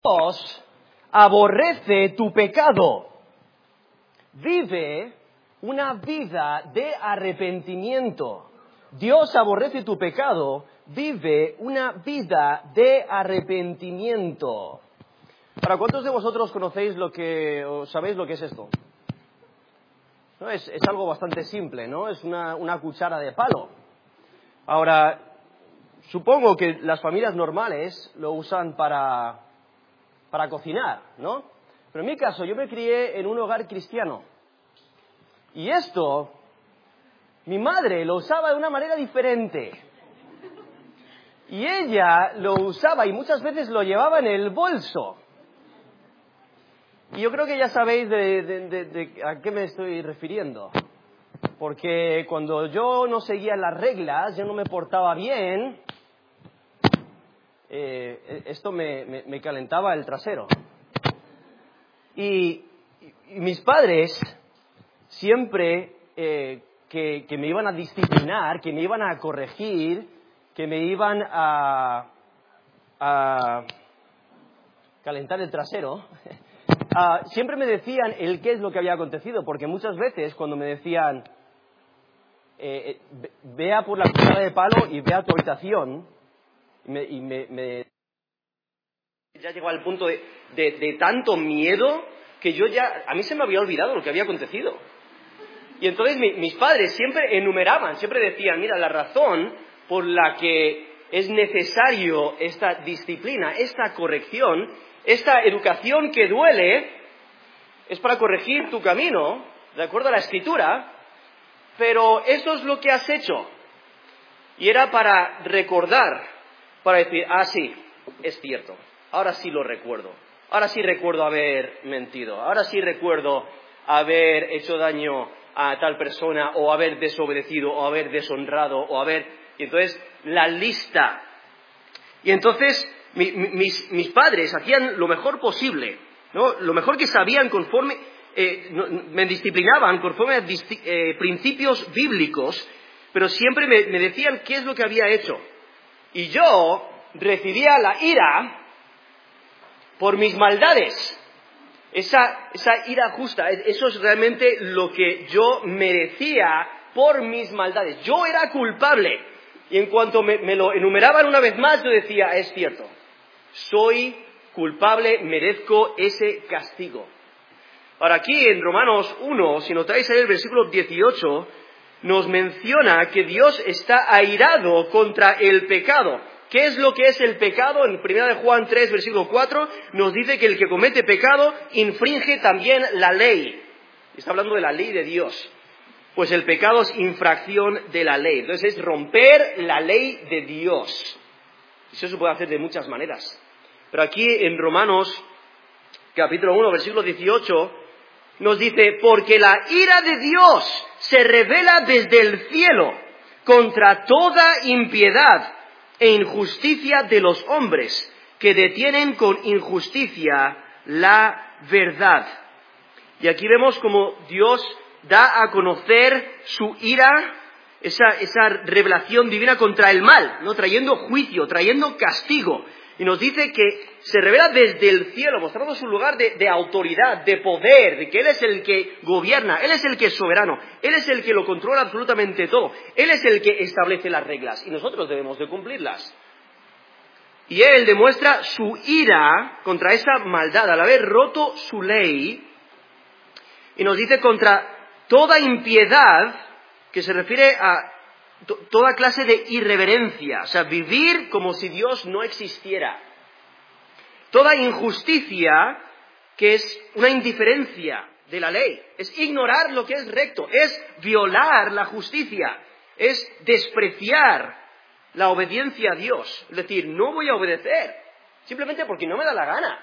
Dios aborrece tu pecado. Vive una vida de arrepentimiento. Dios aborrece tu pecado. Vive una vida de arrepentimiento. ¿Para cuántos de vosotros conocéis o sabéis lo que es esto? ¿No? Es algo bastante simple, ¿no? Es una cuchara de palo. Ahora, supongo que las familias normales lo usan para cocinar, ¿no? Pero en mi caso, yo me crié en un hogar cristiano. Y esto, mi madre lo usaba de una manera diferente. Y ella lo usaba y muchas veces lo llevaba en el bolso. Y yo creo que ya sabéis de a qué me estoy refiriendo. Porque cuando yo no seguía las reglas, yo no me portaba bien, esto me calentaba el trasero. Y mis padres siempre que me iban a disciplinar, que me iban a corregir, que me iban a calentar el trasero, siempre me decían qué es lo que había acontecido, porque muchas veces cuando me decían vea por la cuchara de palo y vea tu habitación, ya llegó al punto de tanto miedo que a mí se me había olvidado lo que había acontecido. Y entonces mis padres siempre enumeraban, siempre decían, mira, la razón por la que es necesario esta disciplina, esta corrección, esta educación que duele, es para corregir tu camino, de acuerdo a la Escritura, pero esto es lo que has hecho. Y era para recordar, para decir, sí, es cierto, ahora sí lo recuerdo, ahora sí recuerdo haber mentido, ahora sí recuerdo haber hecho daño a tal persona, o haber desobedecido, o haber deshonrado, o haber... Y entonces, la lista. Y entonces, mis padres hacían lo mejor posible, ¿no? Lo mejor que sabían conforme... me disciplinaban conforme a principios bíblicos, pero siempre me decían qué es lo que había hecho. Y yo recibía la ira por mis maldades. Esa ira justa, eso es realmente lo que yo merecía por mis maldades. Yo era culpable. Y en cuanto me lo enumeraban una vez más, yo decía, es cierto, soy culpable, merezco ese castigo. Ahora aquí en Romanos 1, si notáis ahí el versículo 18, nos menciona que Dios está airado contra el pecado. ¿Qué es lo que es el pecado? En 1 Juan 3, versículo 4, nos dice que el que comete pecado infringe también la ley. Está hablando de la ley de Dios. Pues el pecado es infracción de la ley. Entonces es romper la ley de Dios. Eso se puede hacer de muchas maneras. Pero aquí en Romanos, capítulo 1, versículo 18, nos dice, porque la ira de Dios se revela desde el cielo contra toda impiedad e injusticia de los hombres, que detienen con injusticia la verdad. Y aquí vemos como Dios da a conocer su ira, esa revelación divina contra el mal, ¿no? Trayendo juicio, trayendo castigo. Y nos dice que se revela desde el cielo, mostrando su lugar de autoridad, de poder, de que Él es el que gobierna, Él es el que es soberano, Él es el que lo controla absolutamente todo, Él es el que establece las reglas y nosotros debemos de cumplirlas. Y Él demuestra su ira contra esa maldad al haber roto su ley, y nos dice contra toda impiedad, que se refiere a toda clase de irreverencia, o sea, vivir como si Dios no existiera. Toda injusticia, que es una indiferencia de la ley, es ignorar lo que es recto, es violar la justicia, es despreciar la obediencia a Dios. Es decir, no voy a obedecer, simplemente porque no me da la gana.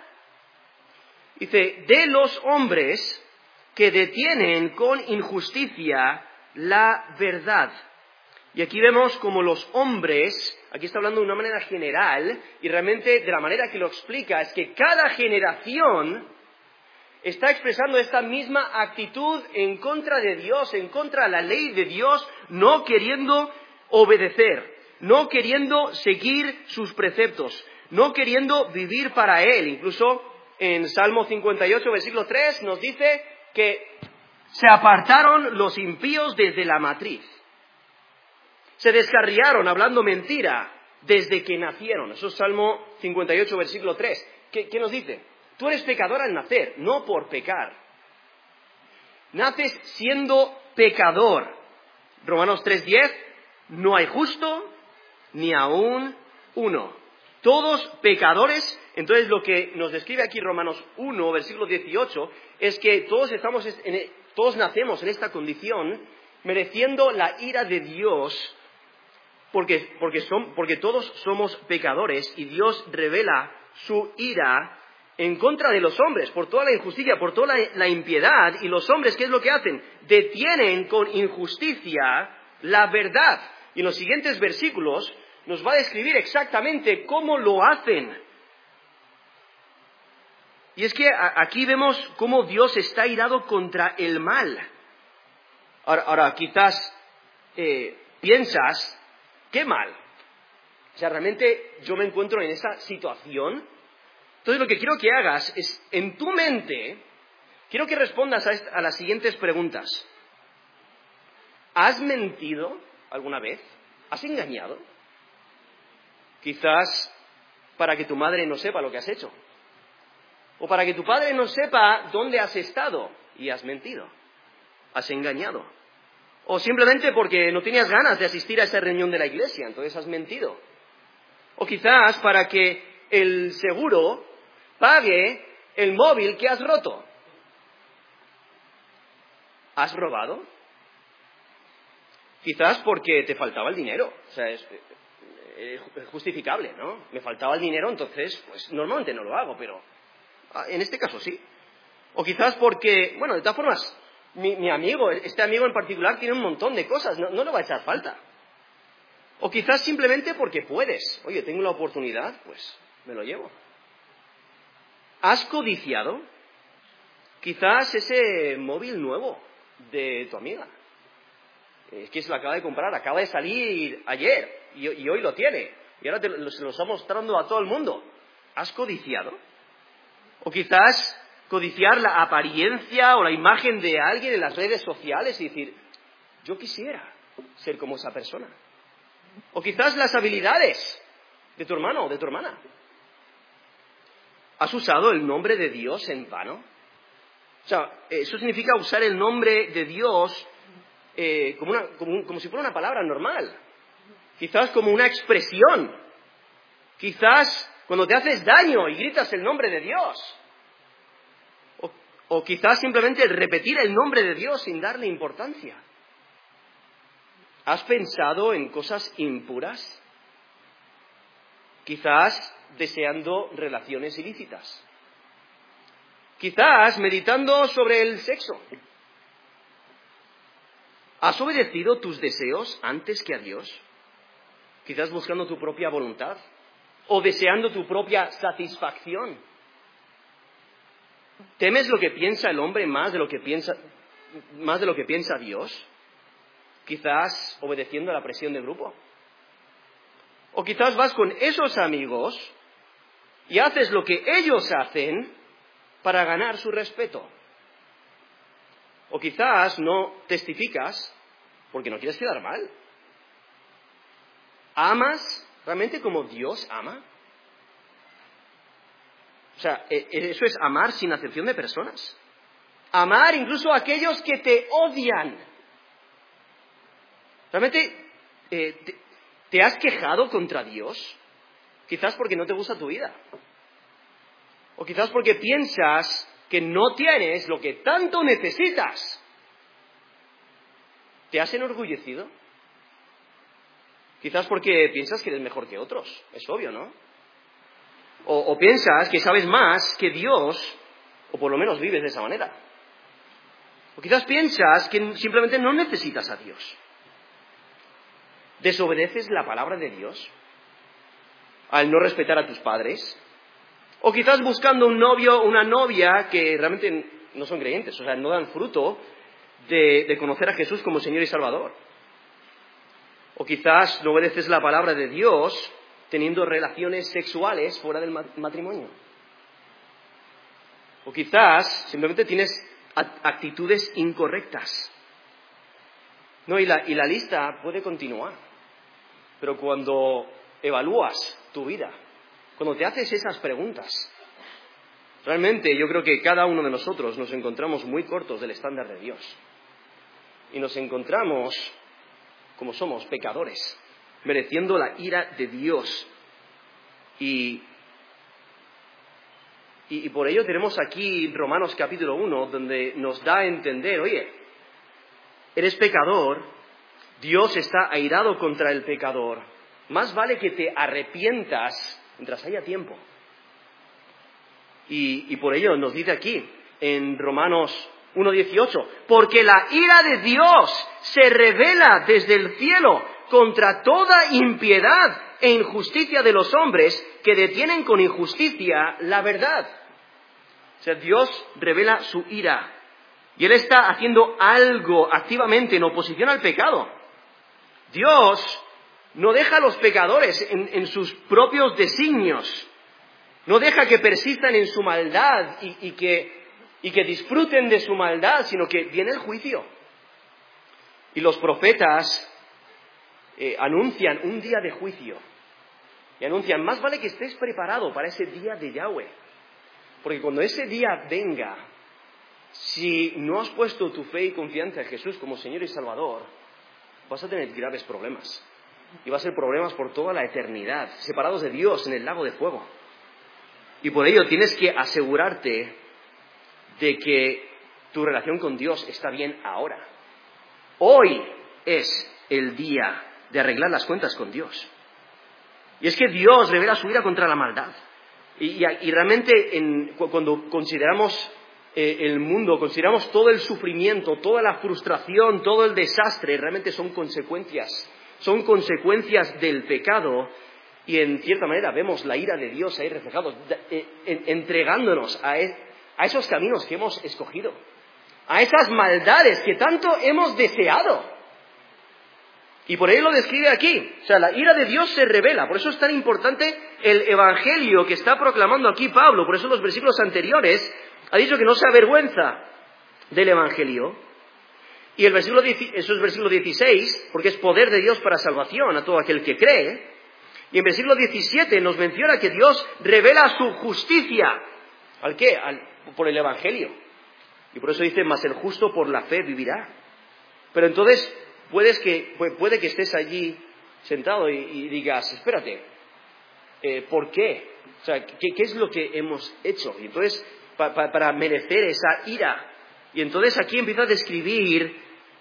Dice, de los hombres que detienen con injusticia la verdad. Y aquí vemos como los hombres, aquí está hablando de una manera general, y realmente de la manera que lo explica es que cada generación está expresando esta misma actitud en contra de Dios, en contra de la ley de Dios, no queriendo obedecer, no queriendo seguir sus preceptos, no queriendo vivir para Él. Incluso en Salmo 58, versículo 3, nos dice que se apartaron los impíos desde la matriz. Se descarriaron hablando mentira desde que nacieron. Eso es Salmo 58, versículo 3. ¿Qué nos dice? Tú eres pecador al nacer, no por pecar. Naces siendo pecador. Romanos 3:10, no hay justo ni aún uno. Todos pecadores. Entonces lo que nos describe aquí Romanos 1, versículo 18, es que todos nacemos en esta condición mereciendo la ira de Dios porque todos somos pecadores y Dios revela su ira en contra de los hombres, por toda la injusticia, por toda la impiedad. Y los hombres, ¿qué es lo que hacen? Detienen con injusticia la verdad. Y en los siguientes versículos nos va a describir exactamente cómo lo hacen. Y es que aquí vemos cómo Dios está irado contra el mal. Ahora quizás piensas, ¿qué mal? O sea, realmente yo me encuentro en esa situación. Entonces lo que quiero que hagas es, en tu mente, quiero que respondas a las siguientes preguntas. ¿Has mentido alguna vez? ¿Has engañado? Quizás para que tu madre no sepa lo que has hecho. O para que tu padre no sepa dónde has estado y has mentido. Has engañado. O simplemente porque no tenías ganas de asistir a esa reunión de la iglesia, entonces has mentido. O quizás para que el seguro pague el móvil que has roto. ¿Has robado? Quizás porque te faltaba el dinero. O sea, es justificable, ¿no? Me faltaba el dinero, entonces, pues normalmente no lo hago, pero en este caso sí. O quizás porque, bueno, de todas formas, mi amigo, este amigo en particular, tiene un montón de cosas, no le va a echar falta. O quizás simplemente porque puedes. Oye, tengo la oportunidad, pues me lo llevo. ¿Has codiciado? Quizás ese móvil nuevo de tu amiga. Es que se lo acaba de comprar, acaba de salir ayer y hoy lo tiene. Y ahora se lo está mostrando a todo el mundo. ¿Has codiciado? O quizás codiciar la apariencia o la imagen de alguien en las redes sociales y decir, yo quisiera ser como esa persona. O quizás las habilidades de tu hermano o de tu hermana. ¿Has usado el nombre de Dios en vano? O sea, eso significa usar el nombre de Dios como si fuera una palabra normal. Quizás como una expresión. Quizás cuando te haces daño y gritas el nombre de Dios. O quizás simplemente repetir el nombre de Dios sin darle importancia. ¿Has pensado en cosas impuras? Quizás deseando relaciones ilícitas. Quizás meditando sobre el sexo. ¿Has obedecido tus deseos antes que a Dios? Quizás buscando tu propia voluntad o deseando tu propia satisfacción. ¿Temes lo que piensa el hombre más de lo que piensa Dios? Quizás obedeciendo a la presión del grupo. O quizás vas con esos amigos y haces lo que ellos hacen para ganar su respeto. O quizás no testificas porque no quieres quedar mal. ¿Amas realmente como Dios ama? O sea, eso es amar sin acepción de personas. Amar incluso a aquellos que te odian. ¿Realmente te has quejado contra Dios? Quizás porque no te gusta tu vida. O quizás porque piensas que no tienes lo que tanto necesitas. ¿Te has enorgullecido? Quizás porque piensas que eres mejor que otros. Es obvio, ¿no? O piensas que sabes más que Dios, o por lo menos vives de esa manera. O quizás piensas que simplemente no necesitas a Dios. ¿Desobedeces la palabra de Dios al no respetar a tus padres? O quizás buscando un novio o una novia que realmente no son creyentes, o sea, no dan fruto de conocer a Jesús como Señor y Salvador. O quizás no obedeces la palabra de Dios teniendo relaciones sexuales fuera del matrimonio. O quizás simplemente tienes actitudes incorrectas. No, y la lista puede continuar. Pero cuando evalúas tu vida, cuando te haces esas preguntas, realmente yo creo que cada uno de nosotros nos encontramos muy cortos del estándar de Dios. Y nos encontramos, como somos, pecadores, mereciendo la ira de Dios. Y por ello tenemos aquí Romanos capítulo 1, donde nos da a entender, oye, eres pecador, Dios está airado contra el pecador, más vale que te arrepientas mientras haya tiempo. Y por ello nos dice aquí, en Romanos 1:18, porque la ira de Dios se revela desde el cielo contra toda impiedad e injusticia de los hombres que detienen con injusticia la verdad. O sea, Dios revela su ira y Él está haciendo algo activamente en oposición al pecado. Dios no deja a los pecadores en sus propios designios, no deja que persistan en su maldad y que disfruten de su maldad, sino que viene el juicio. Y los profetas anuncian un día de juicio. Y anuncian, más vale que estés preparado para ese día de Yahweh. Porque cuando ese día venga, si no has puesto tu fe y confianza en Jesús como Señor y Salvador, vas a tener graves problemas. Y va a ser problemas por toda la eternidad, separados de Dios en el lago de fuego. Y por ello tienes que asegurarte de que tu relación con Dios está bien ahora. Hoy es el día de arreglar las cuentas con Dios. Y es que Dios revela su ira contra la maldad. Y realmente cuando consideramos el mundo, consideramos todo el sufrimiento, toda la frustración, todo el desastre, realmente son consecuencias del pecado. Y en cierta manera vemos la ira de Dios ahí reflejado, entregándonos a esos caminos que hemos escogido, a esas maldades que tanto hemos deseado. Y por ello lo describe aquí. O sea, la ira de Dios se revela. Por eso es tan importante el evangelio que está proclamando aquí Pablo. Por eso en los versículos anteriores ha dicho que no se avergüenza del evangelio. Y eso es versículo 16, porque es poder de Dios para salvación a todo aquel que cree. Y en versículo 17 nos menciona que Dios revela su justicia. ¿Al qué? Por el evangelio. Y por eso dice, mas el justo por la fe vivirá. Pero entonces puede que estés allí sentado y digas, espérate, ¿por qué? O sea, ¿qué es lo que hemos hecho? Y entonces, para merecer esa ira. Y entonces aquí empieza a describir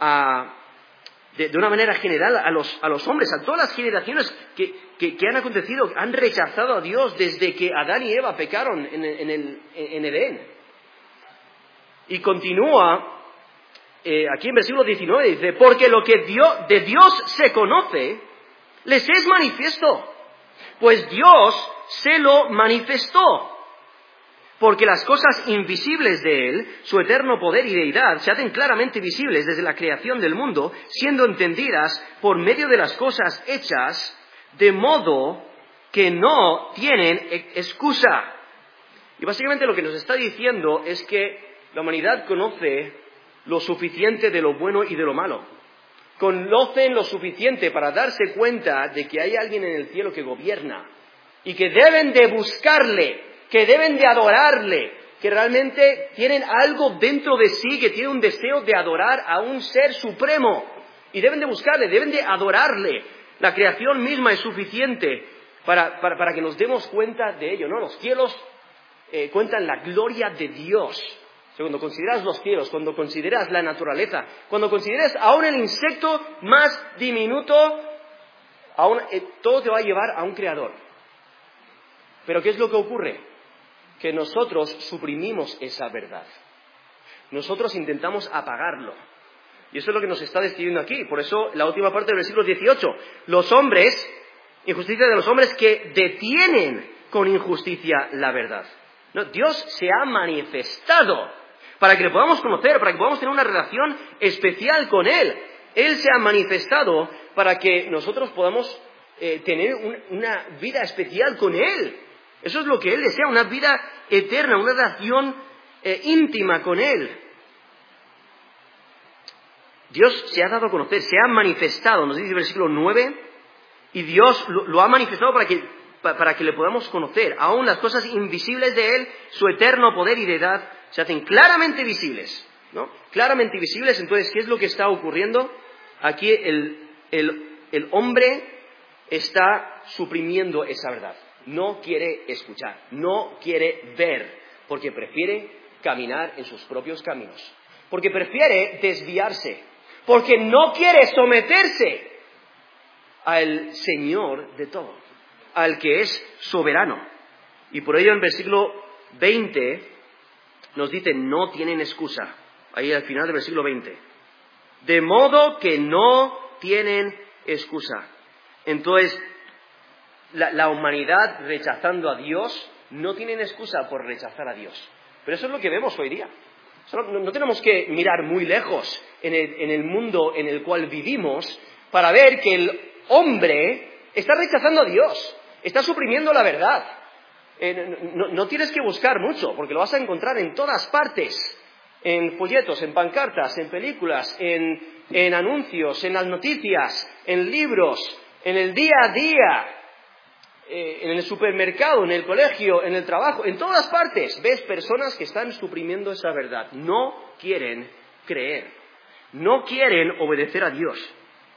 de una manera general a los hombres, a todas las generaciones que han acontecido, han rechazado a Dios desde que Adán y Eva pecaron en Edén. Y continúa aquí en versículo 19, dice, porque lo que de Dios se conoce, les es manifiesto, pues Dios se lo manifestó. Porque las cosas invisibles de Él, su eterno poder y deidad, se hacen claramente visibles desde la creación del mundo, siendo entendidas por medio de las cosas hechas, de modo que no tienen excusa. Y básicamente lo que nos está diciendo es que la humanidad conoce lo suficiente de lo bueno y de lo malo. Conocen lo suficiente para darse cuenta de que hay alguien en el cielo que gobierna y que deben de buscarle, que deben de adorarle, que realmente tienen algo dentro de sí, que tienen un deseo de adorar a un ser supremo. Y deben de buscarle, deben de adorarle. La creación misma es suficiente para que nos demos cuenta de ello, ¿no? Los cielos cuentan la gloria de Dios. Cuando consideras los cielos, cuando consideras la naturaleza, cuando consideras aún el insecto más diminuto, todo te va a llevar a un creador. Pero ¿qué es lo que ocurre? Que nosotros suprimimos esa verdad. Nosotros intentamos apagarlo. Y eso es lo que nos está describiendo aquí. Por eso la última parte del versículo 18. Los hombres, injusticia de los hombres que detienen con injusticia la verdad. No, Dios se ha manifestado para que le podamos conocer, para que podamos tener una relación especial con Él. Él se ha manifestado para que nosotros podamos tener una vida especial con Él. Eso es lo que Él desea, una vida eterna, una relación íntima con Él. Dios se ha dado a conocer, se ha manifestado, nos dice el versículo 9, y Dios lo ha manifestado para que le podamos conocer. Aún las cosas invisibles de Él, su eterno poder y deidad, se hacen claramente visibles, ¿no? Claramente visibles. Entonces, ¿qué es lo que está ocurriendo? Aquí el hombre está suprimiendo esa verdad. No quiere escuchar, no quiere ver, porque prefiere caminar en sus propios caminos, porque prefiere desviarse, porque no quiere someterse al Señor de todo, al que es soberano. Y por ello en versículo 20 nos dice, no tienen excusa. Ahí al final del versículo 20. De modo que no tienen excusa. Entonces, la humanidad rechazando a Dios, no tienen excusa por rechazar a Dios. Pero eso es lo que vemos hoy día. No tenemos que mirar muy lejos en el mundo en el cual vivimos para ver que el hombre está rechazando a Dios, está suprimiendo la verdad. No tienes que buscar mucho, porque lo vas a encontrar en todas partes, en folletos, en pancartas, en películas, en anuncios, en las noticias, en libros, en el día a día, en el supermercado, en el colegio, en el trabajo, en todas partes ves personas que están suprimiendo esa verdad. No quieren creer, no quieren obedecer a Dios.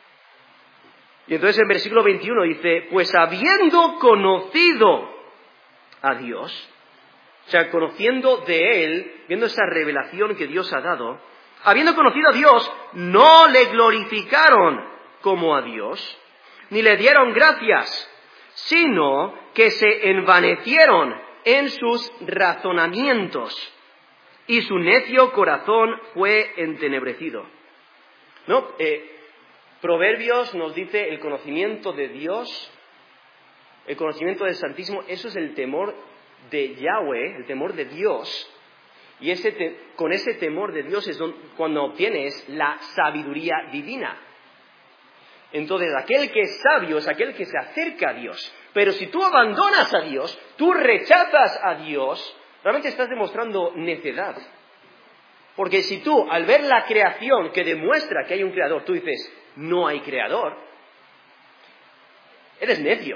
Y entonces en versículo 21 dice, pues habiendo conocido a Dios, o sea, conociendo de Él, viendo esa revelación que Dios ha dado, habiendo conocido a Dios, no le glorificaron como a Dios, ni le dieron gracias, sino que se envanecieron en sus razonamientos, y su necio corazón fue entenebrecido. ¿No? Proverbios nos dice el conocimiento de Dios, el conocimiento del Santísimo, eso es el temor de Yahweh, el temor de Dios, y con ese temor de Dios es cuando obtienes la sabiduría divina. Entonces, aquel que es sabio es aquel que se acerca a Dios. Pero si tú abandonas a Dios, tú rechazas a Dios, realmente estás demostrando necedad. Porque si tú, al ver la creación que demuestra que hay un creador, tú dices, no hay creador, eres necio.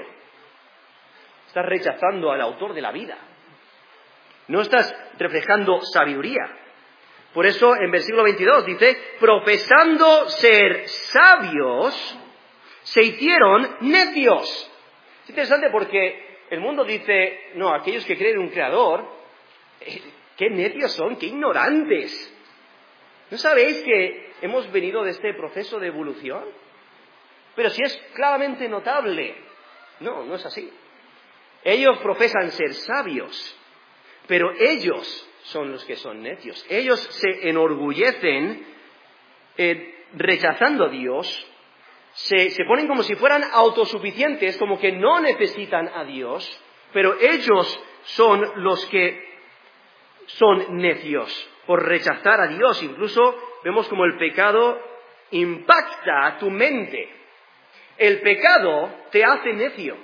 Estás rechazando al autor de la vida. No estás reflejando sabiduría. Por eso, en versículo 22 dice, profesando ser sabios, se hicieron necios. Es interesante porque el mundo dice, no, aquellos que creen en un creador, qué necios son, qué ignorantes. ¿No sabéis que hemos venido de este proceso de evolución? Pero si es claramente notable. No es así. Ellos profesan ser sabios, pero ellos son los que son necios. Ellos se enorgullecen rechazando a Dios, se ponen como si fueran autosuficientes, como que no necesitan a Dios, pero ellos son los que son necios por rechazar a Dios. Incluso vemos como el pecado impacta tu mente. El pecado te hace necio.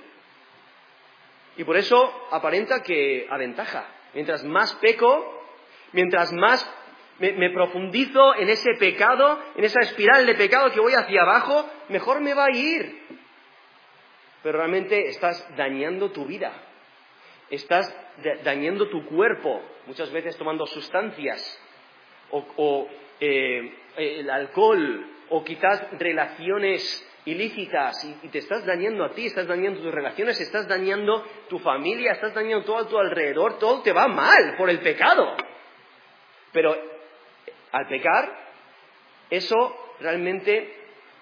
Y por eso aparenta que aventaja. Mientras más peco, mientras más me profundizo en ese pecado, en esa espiral de pecado que voy hacia abajo, mejor me va a ir. Pero realmente estás dañando tu vida. Estás dañando tu cuerpo, muchas veces tomando sustancias, o el alcohol, o quizás relaciones ilícitas, y te estás dañando a ti, estás dañando tus relaciones, estás dañando tu familia, estás dañando todo a tu alrededor, todo te va mal por el pecado. Pero al pecar, eso realmente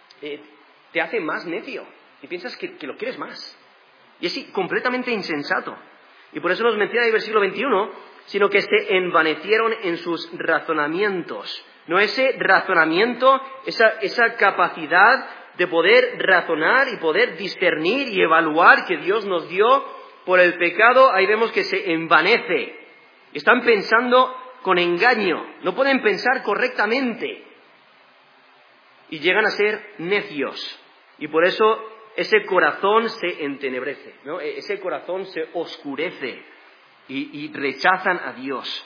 te hace más necio, y piensas que lo quieres más. Y es completamente insensato. Y por eso nos menciona el versículo 21, sino que se envanecieron en sus razonamientos. No ese razonamiento, esa capacidad de poder razonar y poder discernir y evaluar que Dios nos dio por el pecado, ahí vemos que se envanece. Están pensando con engaño, no pueden pensar correctamente y llegan a ser necios. Y por eso ese corazón se entenebrece, ¿no? Ese corazón se oscurece y rechazan a Dios.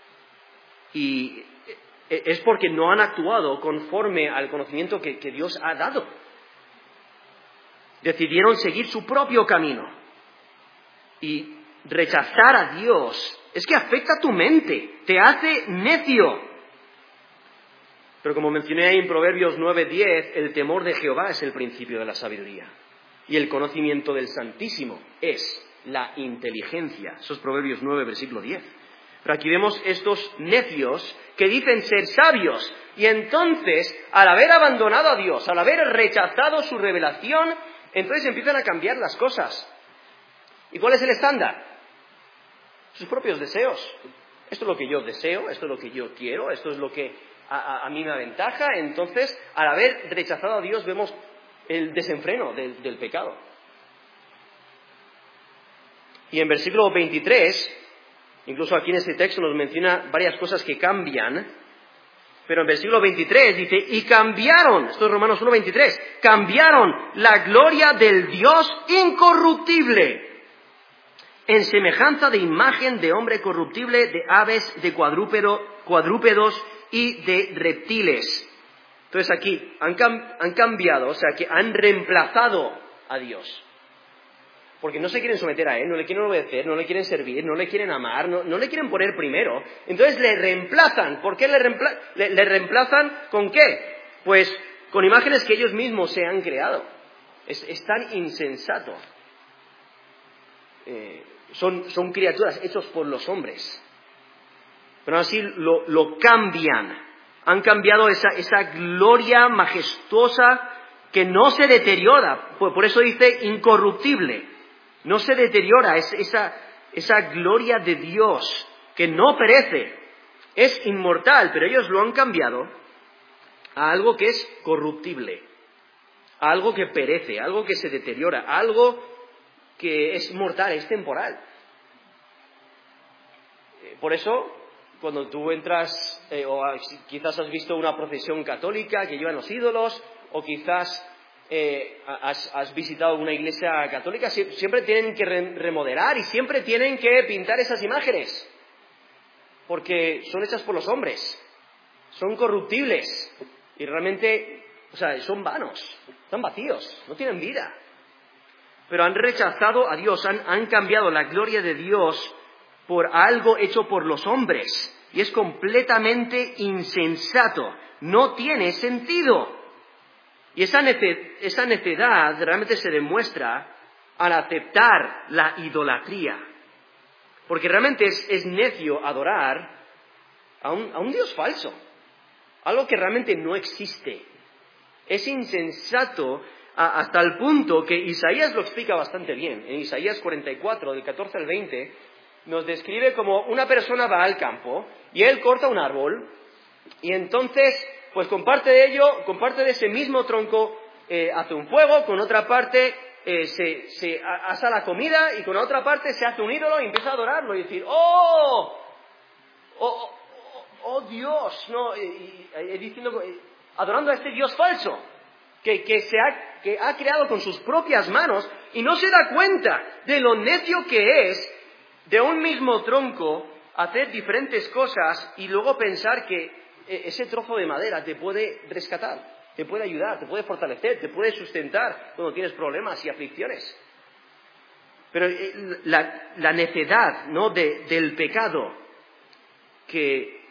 Y es porque no han actuado conforme al conocimiento que Dios ha dado. Decidieron seguir su propio camino. Y rechazar a Dios es que afecta a tu mente, te hace necio. Pero como mencioné ahí en Proverbios 9:10, el temor de Jehová es el principio de la sabiduría. Y el conocimiento del Santísimo es la inteligencia. Eso es Proverbios 9, versículo 10. Pero aquí vemos estos necios que dicen ser sabios. Y entonces, al haber abandonado a Dios, al haber rechazado su revelación, entonces empiezan a cambiar las cosas. ¿Y cuál es el estándar? Sus propios deseos. Esto es lo que yo deseo, esto es lo que yo quiero, esto es lo que a mí me aventaja. Entonces, al haber rechazado a Dios, vemos el desenfreno del pecado. Y en versículo 23, incluso aquí en este texto nos menciona varias cosas que cambian, pero en versículo 23 dice, y cambiaron, esto es Romanos 1:23, cambiaron la gloria del Dios incorruptible en semejanza de imagen de hombre corruptible, de aves, de cuadrúpedos y de reptiles. Entonces aquí han cambiado, o sea que han reemplazado a Dios. Porque no se quieren someter a Él, no le quieren obedecer, no le quieren servir, no le quieren amar, no le quieren poner primero. Entonces le reemplazan. ¿Por qué le reemplazan con qué? Pues con imágenes que ellos mismos se han creado. Es tan insensato. Son criaturas hechas por los hombres. Pero así lo cambian. Han cambiado esa gloria majestuosa que no se deteriora. Por eso dice incorruptible. No se deteriora, es esa gloria de Dios que no perece, es inmortal, pero ellos lo han cambiado a algo que es corruptible, a algo que perece, a algo que se deteriora, a algo que es mortal, es temporal. Por eso, cuando tú entras, quizás has visto una procesión católica que llevan los ídolos, o quizás has visitado una iglesia católica, siempre tienen que remodelar y siempre tienen que pintar esas imágenes, porque son hechas por los hombres, son corruptibles y realmente, son vanos, están vacíos, no tienen vida. Pero han rechazado a Dios, han cambiado la gloria de Dios por algo hecho por los hombres y es completamente insensato, no tiene sentido. Y esa necedad realmente se demuestra al aceptar la idolatría. Porque realmente es necio adorar a un Dios falso. Algo que realmente no existe. Es insensato hasta el punto que Isaías lo explica bastante bien. En Isaías 44, del 14 al 20, nos describe como una persona va al campo y él corta un árbol y entonces, pues con parte de ese mismo tronco hace un fuego, con otra parte se asa la comida y con la otra parte se hace un ídolo y empieza a adorarlo y decir, ¡oh Dios! ¿No? Diciendo, adorando a este Dios falso que ha creado con sus propias manos y no se da cuenta de lo necio que es de un mismo tronco hacer diferentes cosas y luego pensar que ese trozo de madera te puede rescatar, te puede ayudar, te puede fortalecer, te puede sustentar cuando tienes problemas y aflicciones. Pero la necedad, ¿no?, del pecado que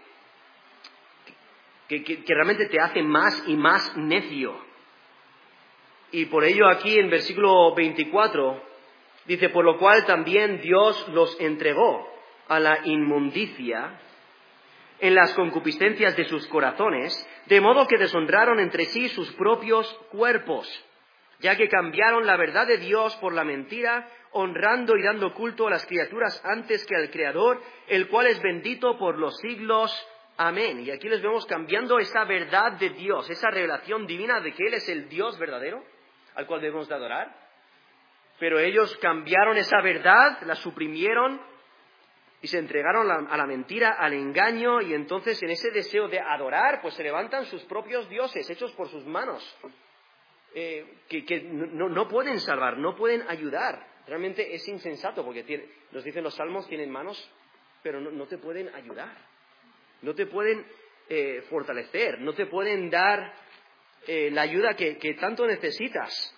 realmente te hace más y más necio. Y por ello aquí en versículo 24 dice, por lo cual también Dios los entregó a la inmundicia en las concupiscencias de sus corazones, de modo que deshonraron entre sí sus propios cuerpos, ya que cambiaron la verdad de Dios por la mentira, honrando y dando culto a las criaturas antes que al Creador, el cual es bendito por los siglos. Amén. Y aquí les vemos cambiando esa verdad de Dios, esa revelación divina de que Él es el Dios verdadero, al cual debemos de adorar. Pero ellos cambiaron esa verdad, la suprimieron, y se entregaron a la mentira, al engaño, y entonces en ese deseo de adorar, pues se levantan sus propios dioses, hechos por sus manos. que no pueden salvar, no pueden ayudar. Realmente es insensato porque nos dicen los salmos, tienen manos, pero no te pueden ayudar. No te pueden fortalecer, no te pueden dar la ayuda que tanto necesitas.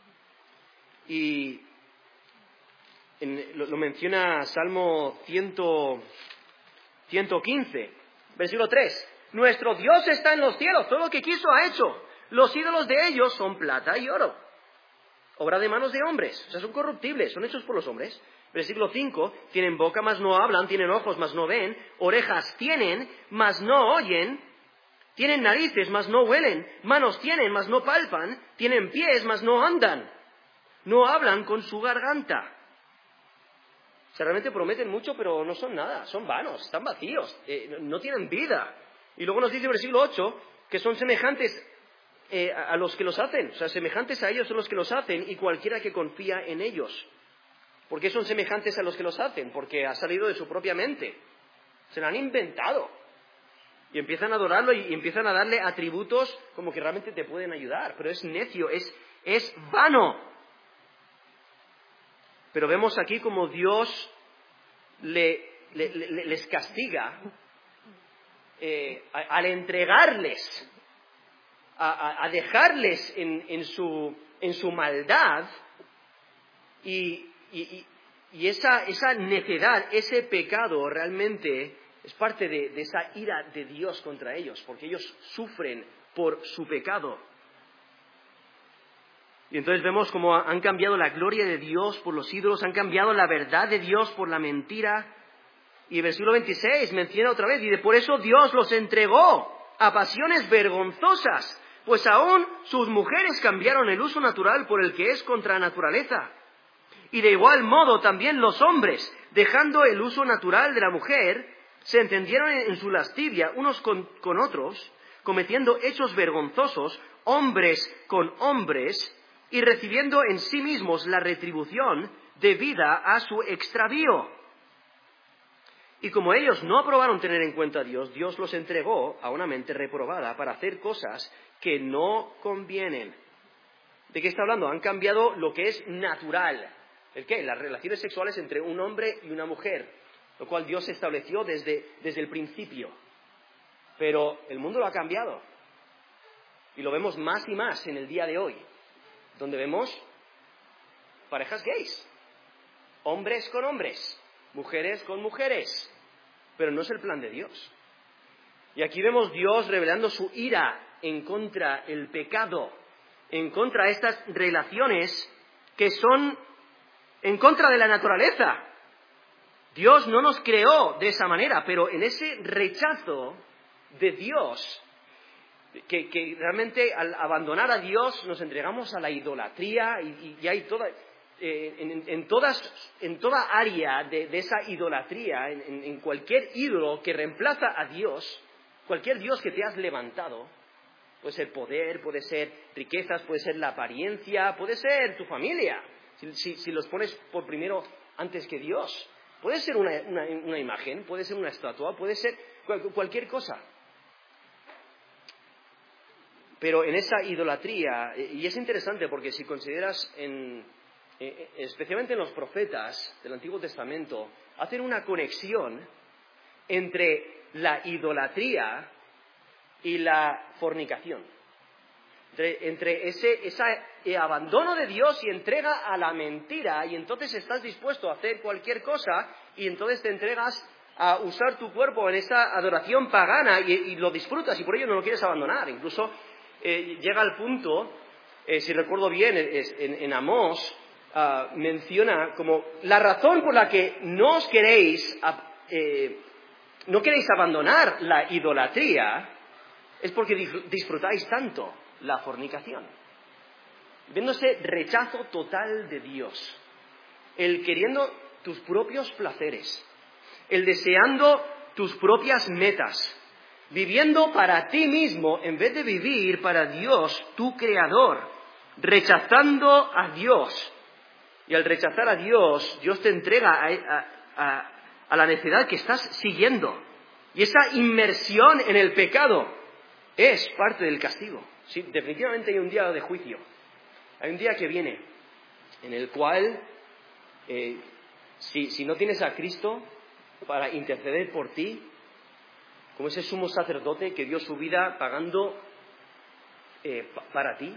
Y lo menciona Salmo 115, versículo 3. Nuestro Dios está en los cielos, todo lo que quiso ha hecho. Los ídolos de ellos son plata y oro, obra de manos de hombres, o sea, son corruptibles, son hechos por los hombres. Versículo 5, tienen boca, mas no hablan, tienen ojos, mas no ven, orejas tienen, mas no oyen, tienen narices, mas no huelen, manos tienen, mas no palpan, tienen pies, mas no andan, no hablan con su garganta. O sea, realmente prometen mucho, pero no son nada, son vanos, están vacíos, no tienen vida. Y luego nos dice el versículo 8 que son semejantes a los que los hacen, o sea, semejantes a ellos son los que los hacen y cualquiera que confía en ellos. ¿Por qué son semejantes a los que los hacen? Porque ha salido de su propia mente, se lo han inventado y empiezan a adorarlo y empiezan a darle atributos como que realmente te pueden ayudar, pero es necio, es vano. Pero vemos aquí como Dios les castiga al entregarles, a dejarles en su maldad y esa necedad, ese pecado realmente es parte de esa ira de Dios contra ellos, porque ellos sufren por su pecado. Y entonces vemos cómo han cambiado la gloria de Dios por los ídolos, han cambiado la verdad de Dios por la mentira. Y el versículo 26 menciona otra vez, y por eso Dios los entregó a pasiones vergonzosas, pues aún sus mujeres cambiaron el uso natural por el que es contra naturaleza. Y de igual modo también los hombres, dejando el uso natural de la mujer, se entendieron en su lascivia unos con otros, cometiendo hechos vergonzosos, hombres con hombres, y recibiendo en sí mismos la retribución debida a su extravío. Y como ellos no aprobaron tener en cuenta a Dios, Dios los entregó a una mente reprobada para hacer cosas que no convienen. ¿De qué está hablando? Han cambiado lo que es natural. ¿El qué? Las relaciones sexuales entre un hombre y una mujer, lo cual Dios estableció desde el principio. Pero el mundo lo ha cambiado. Y lo vemos más y más en el día de hoy, donde vemos parejas gays, hombres con hombres, mujeres con mujeres, pero no es el plan de Dios. Y aquí vemos Dios revelando su ira en contra del pecado, en contra de estas relaciones que son en contra de la naturaleza. Dios no nos creó de esa manera, pero en ese rechazo de Dios, que realmente al abandonar a Dios nos entregamos a la idolatría y hay en toda área de esa idolatría, en cualquier ídolo que reemplaza a Dios, cualquier Dios que te has levantado, puede ser poder, puede ser riquezas, puede ser la apariencia, puede ser tu familia, si los pones por primero antes que Dios, puede ser una imagen, puede ser una estatua, puede ser cualquier cosa. Pero en esa idolatría, y es interesante porque si consideras especialmente en los profetas del Antiguo Testamento, hacen una conexión entre la idolatría y la fornicación. Entre ese abandono de Dios y entrega a la mentira, y entonces estás dispuesto a hacer cualquier cosa, y entonces te entregas a usar tu cuerpo en esa adoración pagana y lo disfrutas, y por ello no lo quieres abandonar. Incluso llega al punto, si recuerdo bien, en Amós, menciona como la razón por la que no queréis abandonar la idolatría es porque disfrutáis tanto la fornicación, viéndose rechazo total de Dios, el queriendo tus propios placeres, el deseando tus propias metas, viviendo para ti mismo en vez de vivir para Dios, tu Creador, rechazando a Dios. Y al rechazar a Dios, Dios te entrega a la necedad que estás siguiendo. Y esa inmersión en el pecado es parte del castigo. Sí, definitivamente hay un día de juicio. Hay un día que viene en el cual, si no tienes a Cristo para interceder por ti, como ese sumo sacerdote que dio su vida pagando para ti,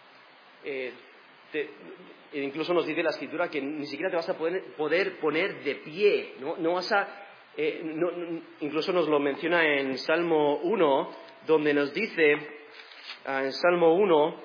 incluso nos dice la Escritura que ni siquiera te vas a poder poner de pie, no vas a... incluso nos lo menciona en Salmo 1, donde nos dice, en Salmo 1,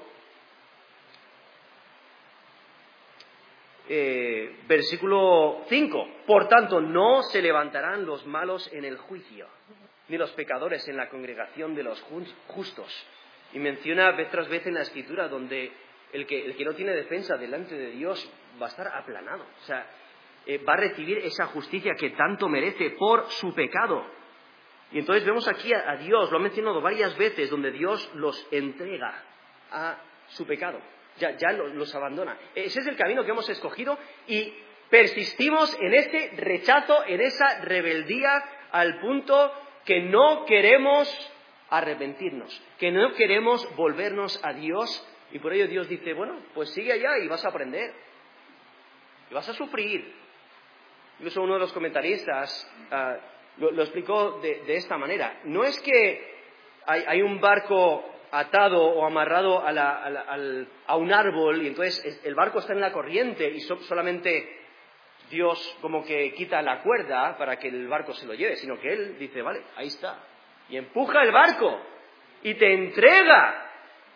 versículo 5, por tanto no se levantarán los malos en el juicio, ni los pecadores en la congregación de los justos. Y menciona vez tras vez en la Escritura donde el que no tiene defensa delante de Dios va a estar aplanado, o sea, va a recibir esa justicia que tanto merece por su pecado. Y entonces vemos aquí a Dios, lo ha mencionado varias veces, donde Dios los entrega a su pecado. Ya los abandona. Ese es el camino que hemos escogido y persistimos en este rechazo, en esa rebeldía, al punto que no queremos arrepentirnos, que no queremos volvernos a Dios, y por ello Dios dice, bueno, pues sigue allá y vas a aprender, y vas a sufrir. Incluso uno de los comentaristas lo explicó de esta manera. No es que hay un barco atado o amarrado a un árbol y entonces el barco está en la corriente y solamente Dios como que quita la cuerda para que el barco se lo lleve, sino que Él dice, vale, ahí está, y empuja el barco y te entrega,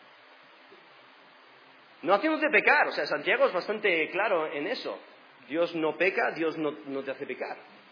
no haciéndote pecar. O sea, Santiago es bastante claro en eso. Dios no peca, Dios no te hace pecar,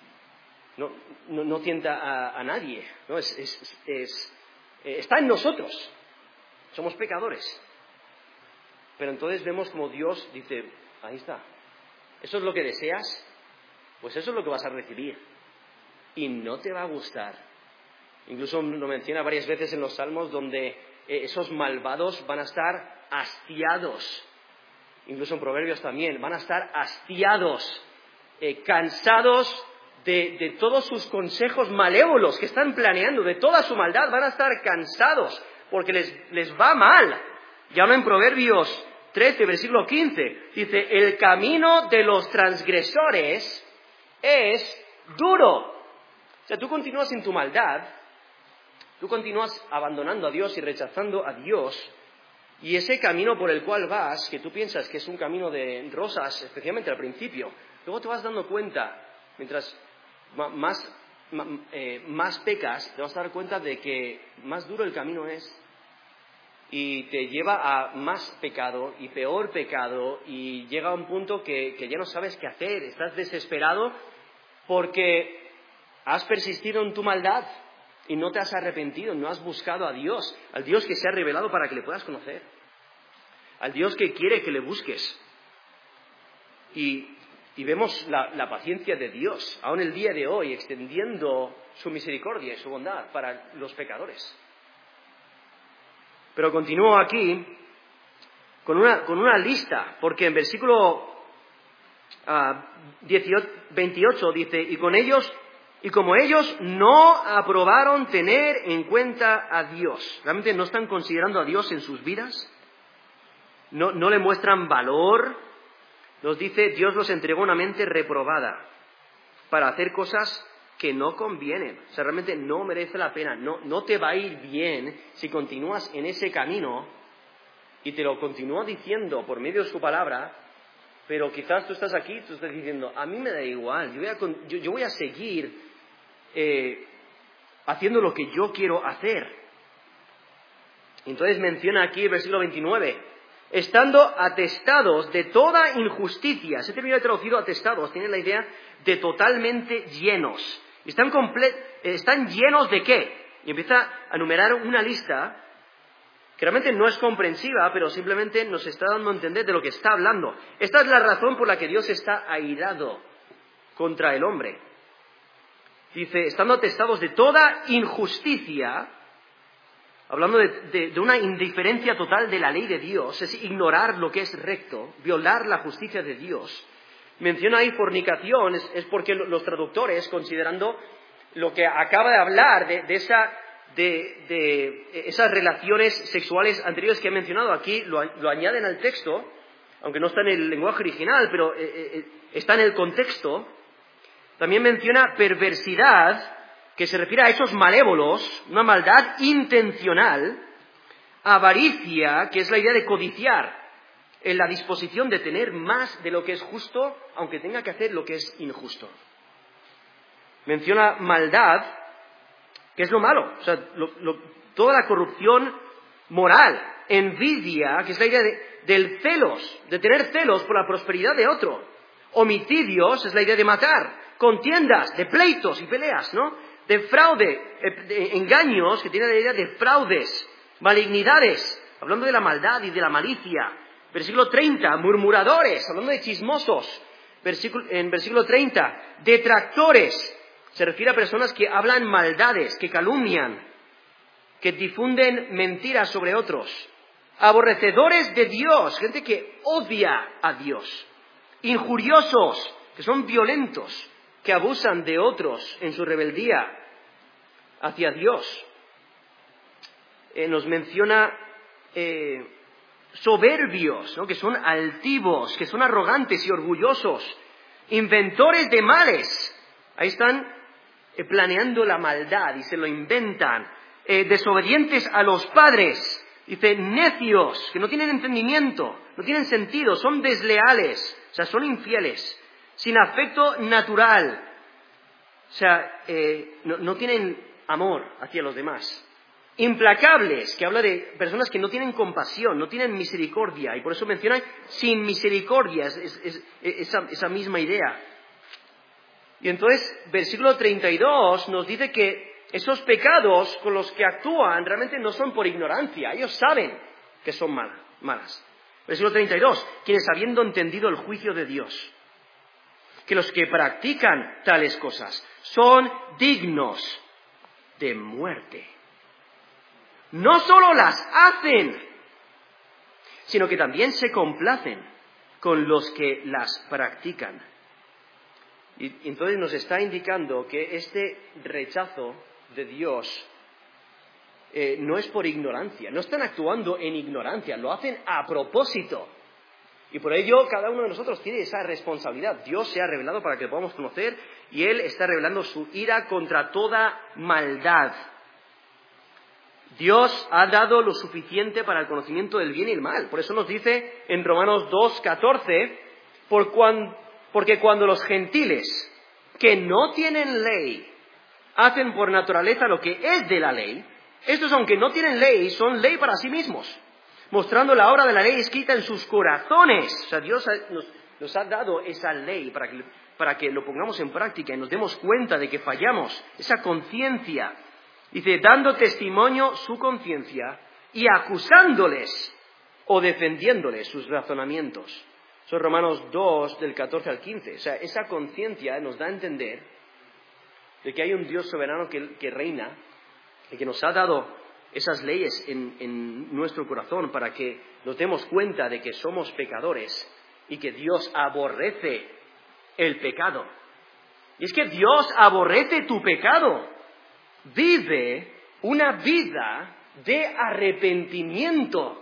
no tienta a nadie, ¿no? Está en nosotros. Somos pecadores. Pero entonces vemos como Dios dice, ahí está. ¿Eso es lo que deseas? Pues eso es lo que vas a recibir. Y no te va a gustar. Incluso lo menciona varias veces en los Salmos donde esos malvados van a estar hastiados. Incluso en Proverbios también. Van a estar hastiados, cansados de todos sus consejos malévolos que están planeando, de toda su maldad. Van a estar cansados porque les va mal. Ya habla en Proverbios 13, versículo 15, dice, el camino de los transgresores es duro. O sea, tú continúas en tu maldad, tú continúas abandonando a Dios y rechazando a Dios, y ese camino por el cual vas, que tú piensas que es un camino de rosas, especialmente al principio, luego te vas dando cuenta, mientras más pecas, te vas a dar cuenta de que más duro el camino es y te lleva a más pecado y peor pecado y llega a un punto que ya no sabes qué hacer, estás desesperado porque has persistido en tu maldad y no te has arrepentido, no has buscado a Dios, al Dios que se ha revelado para que le puedas conocer, al Dios que quiere que le busques. Y vemos la paciencia de Dios, aún el día de hoy, extendiendo su misericordia y su bondad para los pecadores. Pero continúo aquí con una lista, porque en versículo 28 dice, y como ellos no aprobaron tener en cuenta a Dios, realmente no están considerando a Dios en sus vidas, no le muestran valor. Nos dice, Dios los entregó una mente reprobada para hacer cosas que no convienen. O sea, realmente no merece la pena. No te va a ir bien si continúas en ese camino, y te lo continúa diciendo por medio de su palabra, pero quizás tú estás aquí, tú estás diciendo, a mí me da igual, yo voy a seguir haciendo lo que yo quiero hacer. Entonces menciona aquí el versículo 29, estando atestados de toda injusticia. Ese término traducido atestados tiene la idea de totalmente llenos. ¿Están llenos de qué? Y empieza a enumerar una lista que realmente no es comprensiva, pero simplemente nos está dando a entender de lo que está hablando. Esta es la razón por la que Dios está airado contra el hombre. Dice, estando atestados de toda injusticia, hablando de una indiferencia total de la ley de Dios, es ignorar lo que es recto, violar la justicia de Dios. Menciona ahí fornicación, es porque los traductores, considerando lo que acaba de hablar de esas relaciones sexuales anteriores que he mencionado aquí, lo añaden al texto, aunque no está en el lenguaje original, pero está en el contexto. También menciona perversidad, que se refiere a hechos malévolos, una maldad intencional. Avaricia, que es la idea de codiciar, en la disposición de tener más de lo que es justo, aunque tenga que hacer lo que es injusto. Menciona maldad, que es lo malo, o sea, toda la corrupción moral. Envidia, que es la idea del celos, de tener celos por la prosperidad de otro. Homicidios, es la idea de matar. Contiendas, de pleitos y peleas, ¿no? De fraude, de engaños, que tiene la idea de fraudes. Malignidades, hablando de la maldad y de la malicia. Versículo 30, murmuradores, hablando de chismosos. En versículo 30, detractores, se refiere a personas que hablan maldades, que calumnian, que difunden mentiras sobre otros. Aborrecedores de Dios, gente que odia a Dios. Injuriosos, que son violentos, que abusan de otros en su rebeldía hacia Dios. Nos menciona soberbios, ¿no? Que son altivos, que son arrogantes y orgullosos, inventores de males. Ahí están planeando la maldad y se lo inventan. Desobedientes a los padres, dice necios, que no tienen entendimiento, no tienen sentido, son desleales, o sea, son infieles, sin afecto natural, o sea, no tienen amor hacia los demás. Implacables, que habla de personas que no tienen compasión, no tienen misericordia, y por eso mencionan sin misericordia, esa misma idea. Y entonces, versículo 32 nos dice que esos pecados con los que actúan realmente no son por ignorancia, ellos saben que son malas. Versículo 32, quienes habiendo entendido el juicio de Dios, que los que practican tales cosas son dignos de muerte. No solo las hacen, sino que también se complacen con los que las practican. Y entonces nos está indicando que este rechazo de Dios no es por ignorancia, no están actuando en ignorancia, lo hacen a propósito. Y por ello cada uno de nosotros tiene esa responsabilidad. Dios se ha revelado para que podamos conocer y Él está revelando su ira contra toda maldad. Dios ha dado lo suficiente para el conocimiento del bien y el mal. Por eso nos dice en Romanos 2:14, porque cuando los gentiles que no tienen ley hacen por naturaleza lo que es de la ley, estos aunque no tienen ley, son ley para sí mismos, mostrando la obra de la ley escrita en sus corazones. O sea, Dios nos ha dado esa ley para que lo pongamos en práctica y nos demos cuenta de que fallamos, esa conciencia. Dice, dando testimonio su conciencia y acusándoles o defendiéndoles sus razonamientos. Son Romanos 2, del 14 al 15. O sea, esa conciencia nos da a entender de que hay un Dios soberano que reina y que nos ha dado esas leyes en nuestro corazón para que nos demos cuenta de que somos pecadores y que Dios aborrece el pecado. Y es que Dios aborrece tu pecado. Vive una vida de arrepentimiento.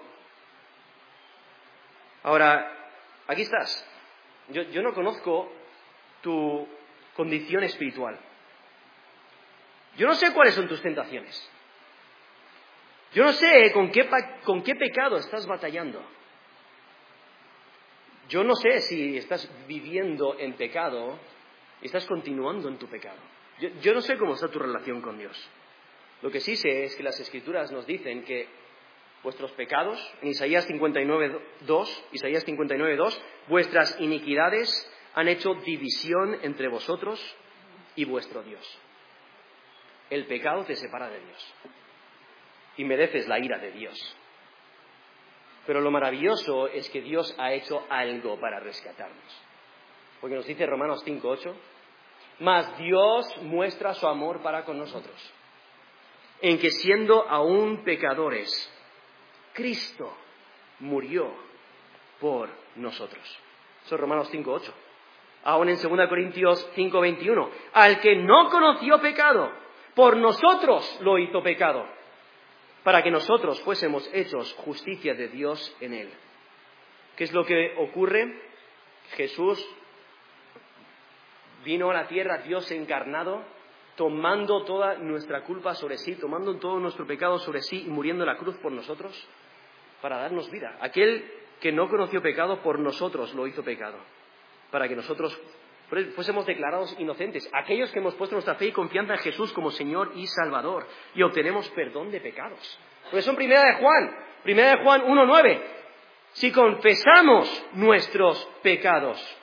Ahora, aquí estás. Yo no conozco tu condición espiritual. Yo no sé cuáles son tus tentaciones. Yo no sé con qué pecado estás batallando. Yo no sé si estás viviendo en pecado y estás continuando en tu pecado. Yo no sé cómo está tu relación con Dios. Lo que sí sé es que las Escrituras nos dicen que vuestros pecados, en Isaías 59:2, vuestras iniquidades han hecho división entre vosotros y vuestro Dios. El pecado te separa de Dios y mereces la ira de Dios. Pero lo maravilloso es que Dios ha hecho algo para rescatarnos. Porque nos dice Romanos 5:8, mas Dios muestra su amor para con nosotros, en que siendo aún pecadores, Cristo murió por nosotros. Eso es Romanos 5:8. Aún en 2 Corintios 5:21, al que no conoció pecado, por nosotros lo hizo pecado, para que nosotros fuésemos hechos justicia de Dios en él. ¿Qué es lo que ocurre? Jesús vino a la tierra, Dios encarnado, tomando toda nuestra culpa sobre sí, tomando todo nuestro pecado sobre sí y muriendo en la cruz por nosotros para darnos vida. Aquel que no conoció pecado, por nosotros lo hizo pecado, para que nosotros fuésemos declarados inocentes. Aquellos que hemos puesto nuestra fe y confianza en Jesús como Señor y Salvador y obtenemos perdón de pecados. Por eso en Primera de Juan 1:9, si confesamos nuestros pecados,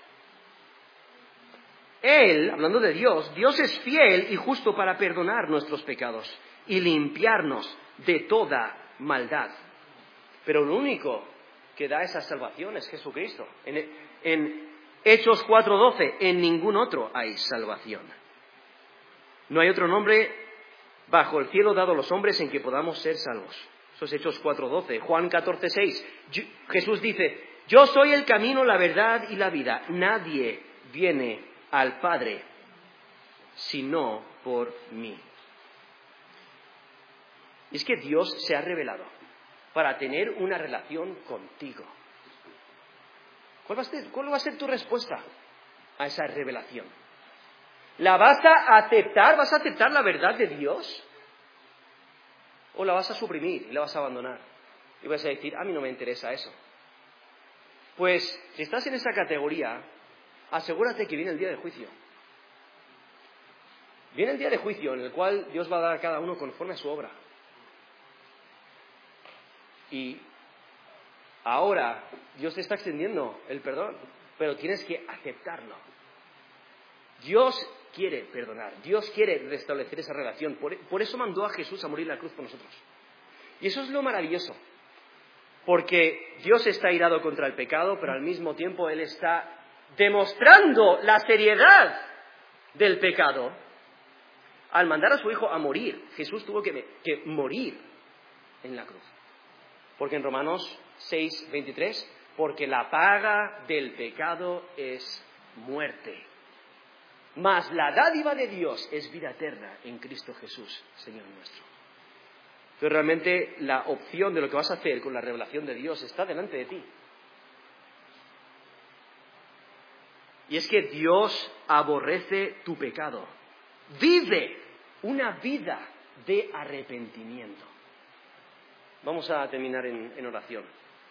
Él, hablando de Dios, Dios es fiel y justo para perdonar nuestros pecados y limpiarnos de toda maldad. Pero lo único que da esa salvación es Jesucristo. En Hechos 4:12, en ningún otro hay salvación. No hay otro nombre bajo el cielo dado a los hombres en que podamos ser salvos. Eso es Hechos 4:12. Juan 14:6, Jesús dice, yo soy el camino, la verdad y la vida. Nadie viene al Padre, sino por mí. Y es que Dios se ha revelado para tener una relación contigo. ¿Cuál va a ser tu respuesta a esa revelación? ¿La vas a aceptar? ¿Vas a aceptar la verdad de Dios? ¿O la vas a suprimir y la vas a abandonar? Y vas a decir, a mí no me interesa eso. Pues si estás en esa categoría, asegúrate que viene el día de juicio. Viene el día de juicio en el cual Dios va a dar a cada uno conforme a su obra. Y ahora Dios te está extendiendo el perdón, pero tienes que aceptarlo. Dios quiere perdonar, Dios quiere restablecer esa relación. Por eso mandó a Jesús a morir en la cruz por nosotros. Y eso es lo maravilloso, porque Dios está irado contra el pecado, pero al mismo tiempo Él está demostrando la seriedad del pecado al mandar a su Hijo a morir. Jesús tuvo que morir en la cruz. Porque en Romanos 6:23, porque la paga del pecado es muerte, mas la dádiva de Dios es vida eterna en Cristo Jesús, Señor nuestro. Entonces realmente la opción de lo que vas a hacer con la revelación de Dios está delante de ti. Y es que Dios aborrece tu pecado. Vive una vida de arrepentimiento. Vamos a terminar en oración.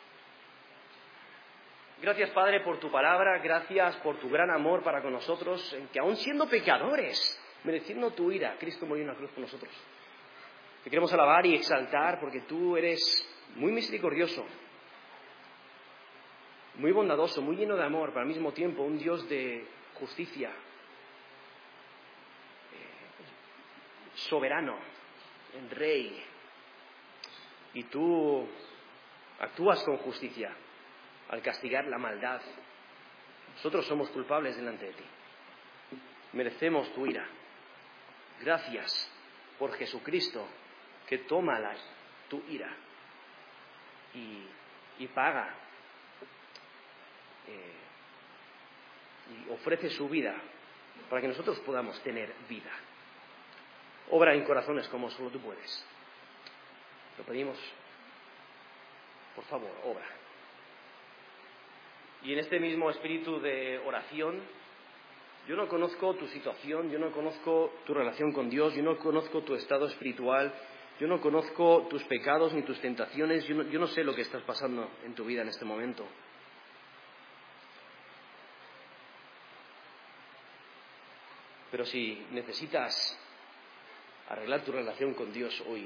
Gracias, Padre, por tu palabra. Gracias por tu gran amor para con nosotros, en que aun siendo pecadores, mereciendo tu ira, Cristo murió en la cruz por nosotros. Te queremos alabar y exaltar porque tú eres muy misericordioso, muy bondadoso, muy lleno de amor, pero al mismo tiempo un Dios de justicia, soberano, rey. Y tú actúas con justicia al castigar la maldad. Nosotros somos culpables delante de ti. Merecemos tu ira. Gracias por Jesucristo que toma tu ira y paga y ofrece su vida para que nosotros podamos tener vida. Obra en corazones como solo tú puedes. Lo pedimos, por favor, obra. Y en este mismo espíritu de oración, yo no conozco tu situación, yo no conozco tu relación con Dios, yo no conozco tu estado espiritual, yo no conozco tus pecados ni tus tentaciones, yo no sé lo que estás pasando en tu vida en este momento. Pero si necesitas arreglar tu relación con Dios hoy,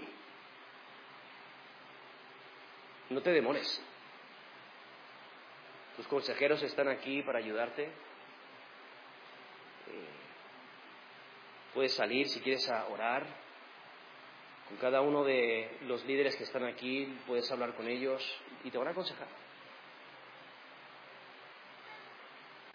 no te demores. Tus consejeros están aquí para ayudarte. Puedes salir si quieres a orar. Con cada uno de los líderes que están aquí puedes hablar con ellos y te van a aconsejar.